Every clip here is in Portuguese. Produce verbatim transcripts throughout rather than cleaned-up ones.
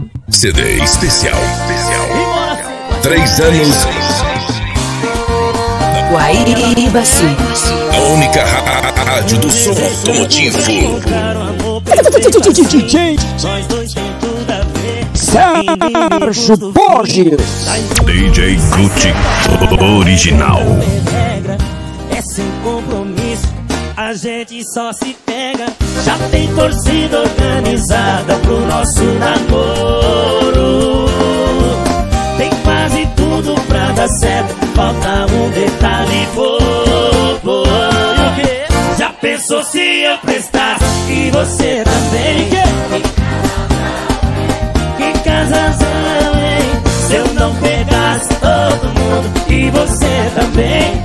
C D especial. Três anos. Guaíbaçu. A única rádio do som automotivo. D J Sérgio Borges. D J Gucci original. É sem compromisso, a gente só se pega. Já tem torcida organizada pro nosso namoro. Tem quase tudo pra dar certo, falta um detalhe bobo. Já pensou se eu prestasse e você também? Que casazão, hein? Se eu não pegasse todo mundo e você também?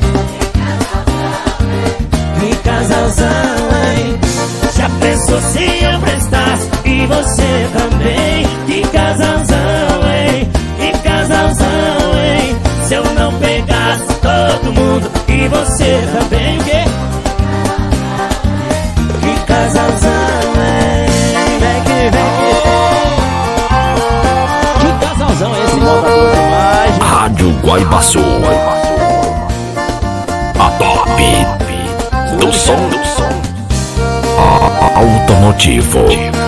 Que casalzão, hein? Já pensou se eu prestasse e você também? Que casalzão, hein? Que casalzão, hein? Se eu não pegasse todo mundo e você também? Que, que casalzão, hein? Vem que vem que... Que casalzão é esse? Bota tudo demais. Rádio Guaibaçu. A top do som, do som automotivo.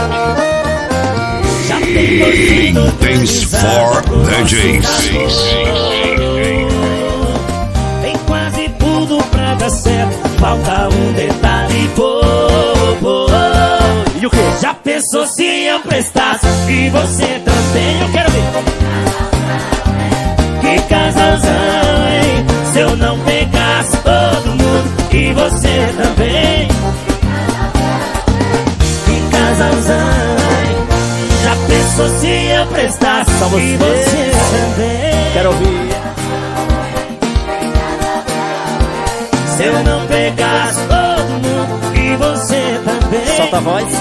Intense for D Js. Tem quase tudo pra dar certo, falta um detalhe bobo. E o que? Já pensou se eu prestasse e você também? Eu quero ver. Que casalzão, hein? Se eu não pegasse todo mundo e você também? Que casalzão, hein? Já pensou se eu prestasse Só você. e você também? Quero ouvir. Se eu não pegasse todo mundo e você também? Solta a voz.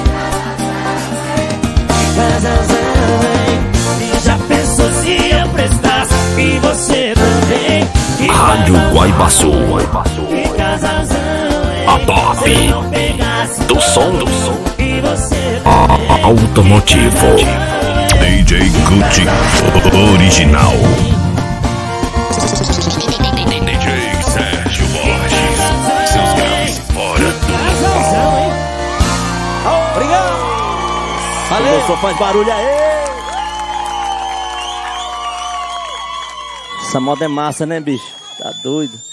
Que casalzão, hein? Já pensou se eu prestasse e você também? Que Rádio Guaibaçu. Que casalzão, hein? A top Se eu não pegasse do som, do som e você também? automotivo. D J Gucci original. D J Sérgio Borges. Seus graves fora do Casalzão, hein? Obrigado. Valeu. O som faz barulho aí. Essa moda é massa, né, bicho? Tá doido.